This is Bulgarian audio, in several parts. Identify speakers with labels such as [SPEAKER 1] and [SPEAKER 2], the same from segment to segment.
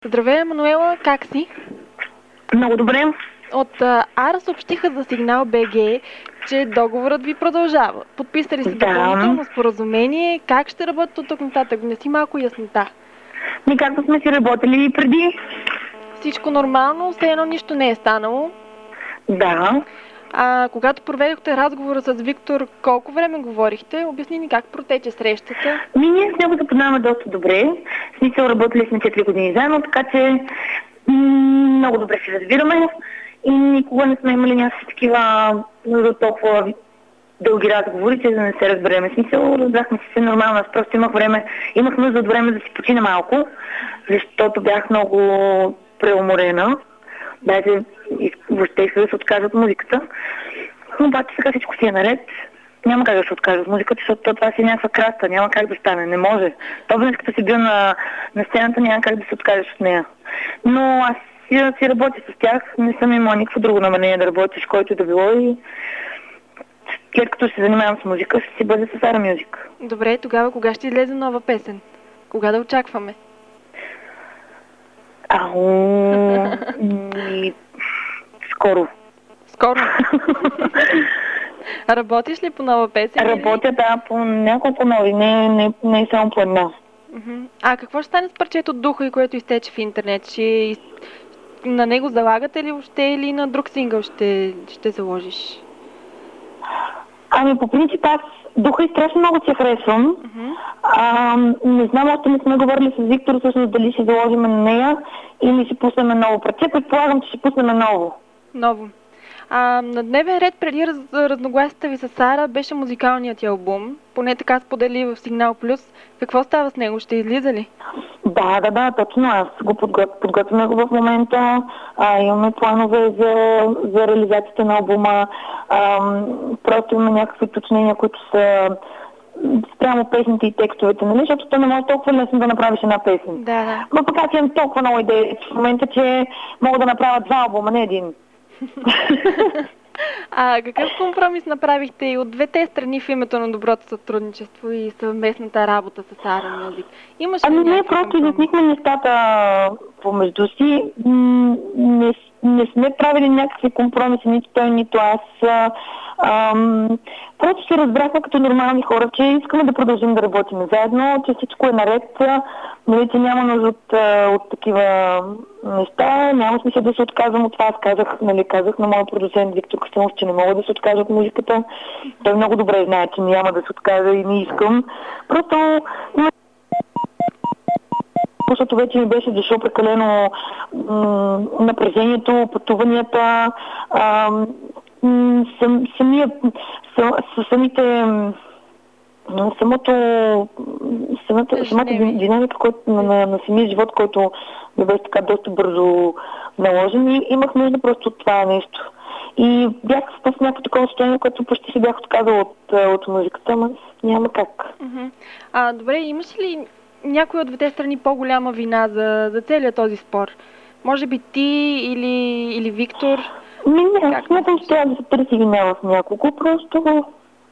[SPEAKER 1] Здравей, Емануела, как си?
[SPEAKER 2] Много добре.
[SPEAKER 1] От АРА съобщиха за Сигнал БГ, че договорът ви продължава. Подписали сте допълнително споразумение. Как ще работят от тук нататък? Внеси малко яснота.
[SPEAKER 2] Ние както сме си работили и преди.
[SPEAKER 1] Всичко нормално, все едно нищо не е станало.
[SPEAKER 2] Да.
[SPEAKER 1] Когато проведохте разговора с Виктор, колко време говорихте? Обясни ни как протече срещата.
[SPEAKER 2] Ние с него се познаваме доста добре. В смисъл, работили сме 4 години заедно, така че много добре се разбираме и никога не сме имали някакви такива толкова дълги разговори, че да не се разбереме. В смисъл, разбрахме се нормално. Аз просто имах нужда от време да си почина малко, защото бях много преуморена. Даже въобще исках да се откажа от музиката. Но обаче сега всичко си е наред. Няма как да се откажа от музиката, защото това си е някаква краста. Няма как да стане. Не може. То веднъж като си бил на сцената, няма как да се откажеш от нея. Но аз си работя с тях. Не съм имала никакво друго намерение да работя с който да било и след като се занимавам с музика, ще си бъде с Ара Мюзик.
[SPEAKER 1] Добре, тогава кога ще излезе нова песен? Кога да очакваме?
[SPEAKER 2] Скоро.
[SPEAKER 1] Скоро? Работиш ли по нова песен?
[SPEAKER 2] Работя, да, по няколко нови, не само по една.
[SPEAKER 1] Какво ще стане с парчето Духа, и което изтече в интернет? На него залагате ли въобще или на друг сингъл ще заложиш?
[SPEAKER 2] По принцип аз Духа и страшно много си харесвам. Не знам, още не сме говорили с Виктор, всъщност дали ще заложим на нея или ще пуснем ново парче. Предполагам, че ще пуснем ново.
[SPEAKER 1] Ново. На дневен ред преди разногласията ви с Ара беше музикалният ти албум. Поне така сподели в Сигнал Плюс. Какво става с него? Ще излиза ли?
[SPEAKER 2] Да, точно. Аз го подготвяме го в момента. Имаме планове за реализацията на албума. Просто имаме някакви уточнения, които са спрямо песните и текстовете, нали? Защото то не може толкова лесно да направиш една песен.
[SPEAKER 1] Да.
[SPEAKER 2] Но пък аз имам толкова много идеи в момента, че мога да направя 2 албума, не един.
[SPEAKER 1] Какъв компромис направихте и от двете страни в името на доброто сътрудничество и съвместната работа с Ара Мюзик? Имаше ли
[SPEAKER 2] ние просто изяснихме нещата помежду си. Не сме правили някакви компромиси, нито той, нито аз. Просто се разбрахме като нормални хора, че искаме да продължим да работим заедно, че всичко е наред, че няма нужда от такива неща, няма смисъл да се отказвам от това. Аз казах на моя продуцент Виктор Костенов, че не мога да се откажа от музиката. Той много добре знае, че няма да се откажа и не искам. Просто защото вече ми беше дошло прекалено напрежението, пътуванията, самата динамика на самия живот, който ми беше така доста бързо наложен и имах нужда просто от това нещо. И бях в някакво такова състояние, което почти се бях отказала от музиката, но няма как.
[SPEAKER 1] Добре, имаш ли някой от двете страни по-голяма вина за целият този спор? Може би ти или Виктор?
[SPEAKER 2] Не, смятам, че трябва да се търси вина в няколко, просто...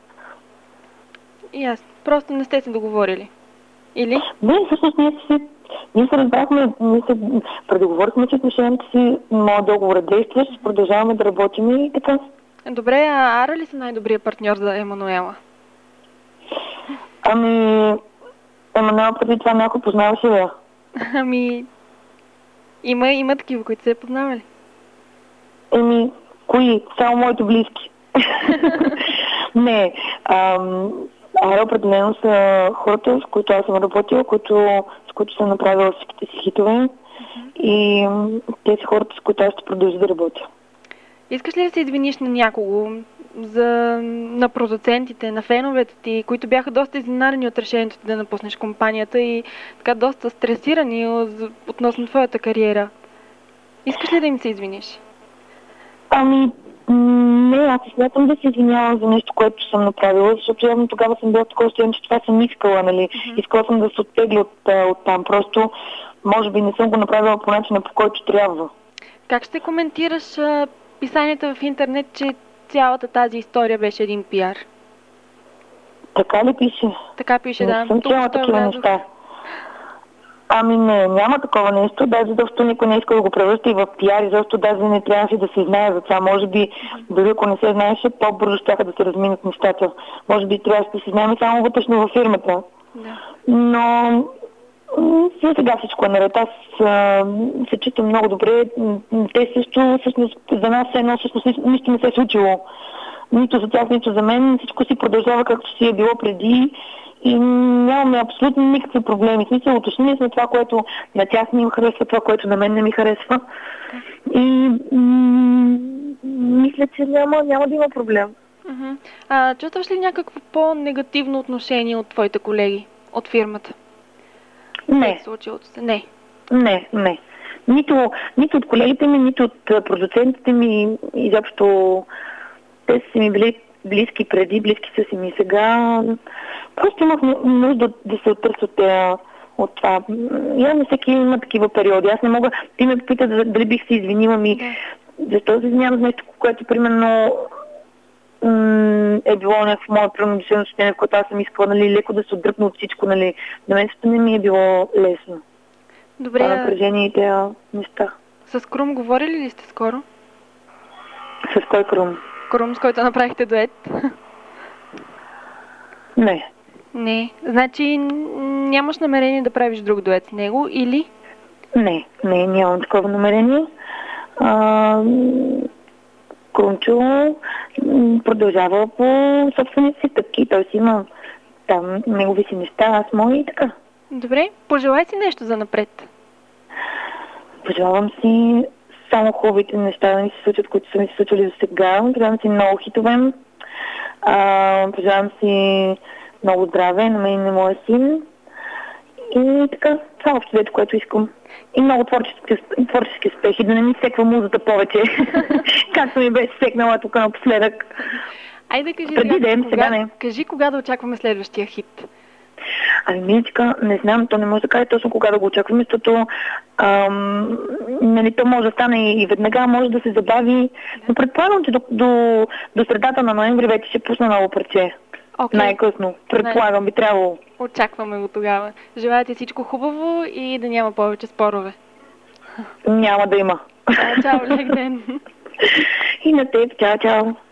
[SPEAKER 1] И аз. Просто не сте се договорили. Или?
[SPEAKER 2] Не, всъщност ние се разбрахме, предоговорихме, че отношението си, моят договор е действащ, ще продължаваме да работим и така.
[SPEAKER 1] Добре, Ара ли са най-добрият партньор за Емануела?
[SPEAKER 2] Емануела преди това някой познаваше ли я?
[SPEAKER 1] Има такива, които се познавали.
[SPEAKER 2] Кои? Само моите близки. Не. Ара определено са хората, с които аз съм работила, с които съм направила всичките си хитове. И те са хората, с които аз ще продължа да работя.
[SPEAKER 1] Искаш ли да се извиниш на някого, на продуцентите, на феновете ти, които бяха доста изненадани от решението ти да напуснеш компанията и така доста стресирани относно твоята кариера? Искаш ли да им се извиниш?
[SPEAKER 2] Не, аз смятам да се извинявам за нещо, което съм направила, защото явно тогава съм била такова стояние, че това съм искала, нали? Искала съм да се оттегля от там. Просто, може би не съм го направила по начина, по който трябва.
[SPEAKER 1] Как ще коментираш писанията в интернет, че цялата тази история беше един пиар?
[SPEAKER 2] Така ли пише?
[SPEAKER 1] Така пише, да.
[SPEAKER 2] Не съм чела такива неща. Ами не, няма такова нещо, даже защото никой не иска да го превръща и в пиар, и защото даже не трябваше да се знае за това. Може би, дори ако не се знаеше, по-бързо щяха да се разминат нещата. Може би трябваше да се знаем само вътрешно във фирмата.
[SPEAKER 1] Да.
[SPEAKER 2] Но за сега всичко е наред. Аз се чувствам много добре. Те също, всъщност, за нас едно всъщност нищо не се е случило. Нито за тях, нито за мен. Всичко си продължава както си е било преди. И нямаме абсолютно никакви проблеми. В смисъл, уточнили сме това, което на тях не им харесва, това, което на мен не ми харесва. И мисля, че няма да има проблем.
[SPEAKER 1] Чувстваш ли някакво по-негативно отношение от твоите колеги от фирмата?
[SPEAKER 2] Не.
[SPEAKER 1] Случилото се? Не.
[SPEAKER 2] Не. Нито от колегите ми, нито от продуцентите ми. Изобщо те са ми били близки преди, близки са си ми сега. Просто имах нужда да се оттърсят от това. Явно всеки има такива периоди. Аз не мога... Ти ме попита дали бих се извинила защо се извинявам за нещо, което примерно е било някакво мое принудително състояние, в което аз съм искала, нали, леко да се отдръпна от всичко, нали. На мен също не ми е било лесно.
[SPEAKER 1] Добре.
[SPEAKER 2] Това напрежение и тези неща.
[SPEAKER 1] С Крум говорили ли сте скоро?
[SPEAKER 2] С кой Крум?
[SPEAKER 1] Крум, с който направихте дует?
[SPEAKER 2] Не.
[SPEAKER 1] Не. Значи нямаш намерение да правиш друг дует с него или?
[SPEAKER 2] Не, нямам такова намерение. Крумчо продължава по собствените си стъпки. Той си има там негови си неща, аз мои и така.
[SPEAKER 1] Добре, пожелай си нещо за напред.
[SPEAKER 2] Пожелавам си само хубавите неща да ми се случат, които са ми се случили до сега. Пожелавам си много хитове. Пожелавам си много здраве на мен и на моя син. И така, това общо дето, което искам. И много творчески успехи, да не ми секва музата повече, както ми беше секнала тук напоследък.
[SPEAKER 1] Айде кажи
[SPEAKER 2] сега не.
[SPEAKER 1] Кажи кога да очакваме следващия хит.
[SPEAKER 2] Ами, Миличка, не знам, то не може да каже точно кога да го очакваме, защото нали, то може да стане и веднага, може да се забави. Но предполагам, че до средата на ноември вече ще пусна ново парче. Okay. Най-късно. Предполагам, би трябвало.
[SPEAKER 1] Очакваме го тогава. Желая ти всичко хубаво и да няма повече спорове.
[SPEAKER 2] Няма да има.
[SPEAKER 1] Чао, лек ден.
[SPEAKER 2] И на теб. Чао.